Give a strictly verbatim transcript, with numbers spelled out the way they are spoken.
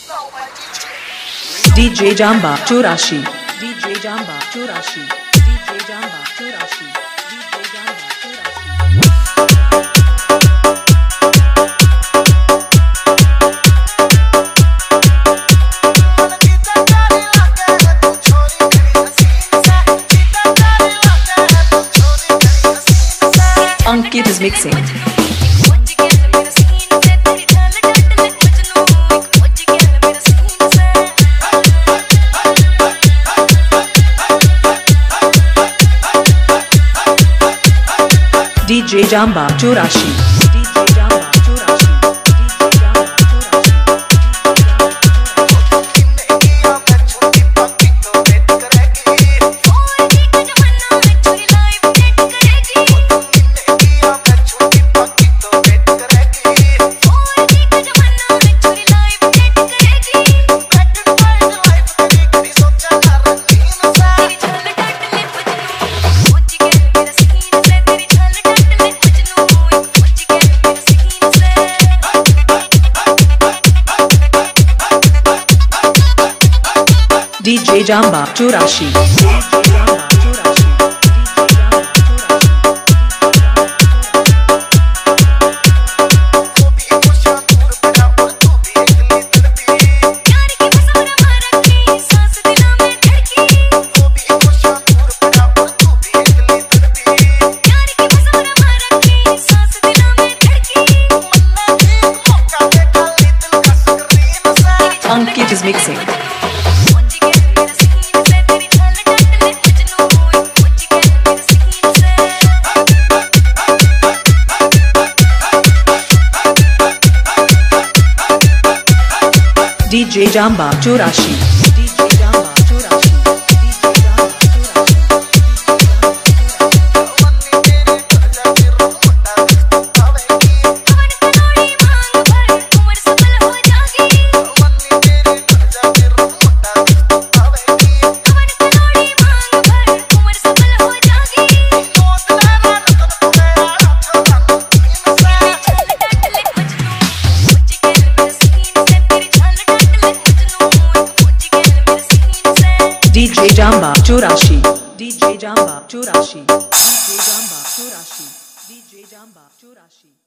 DJ जाम्बा चौरासी DJ जाम्बा चौरासी डीजे जाम्बा चौरासी डीजे जाम्बा चौरासी। अंकित is mixing. डीजे जाम्बा चौरासी डीजे जाम्बा चौरासी डीजे जाम्बा डीजे जाम्बा चौरासी अंकित is mixing. डीजे जाम्बा चौरासी डीजे जाम्बा चौरासी डीजे जाम्बा डीजे जाम्बा चौरासी डीजे जाम्बा चौरासी डीजे जाम्बा चौरासी डीजे जाम्बा चौरासी।